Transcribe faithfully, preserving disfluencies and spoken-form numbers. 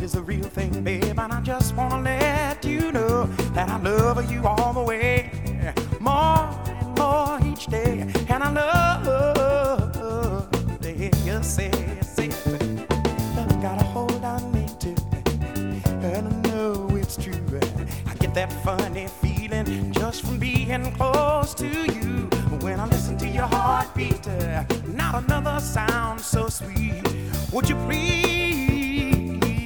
is the real thing, babe, and I just wanna let you know that I love you all the way, more and more each day, and I love to hear you say, say, love got a hold on me too, and I know it's true. I get that funny feeling just from being close to you. When I listen to your heartbeat, not another sound so sweet. Would you please